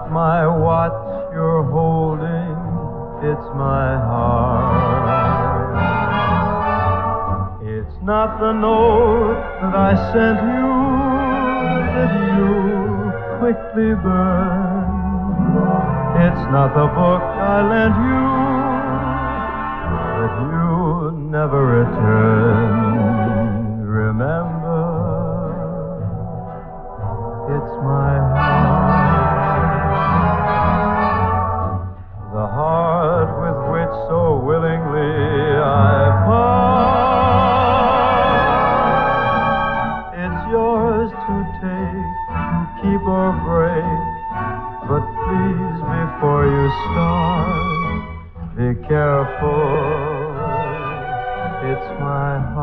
not my watch you're holding, it's my heart. It's not the note that I sent you that you quickly burned. It's not the book I lent you that you never returned. Remember, it's my heart, the heart with which so willingly I part. It's yours to take, to keep or break, but please, before you start, be careful, it's my heart.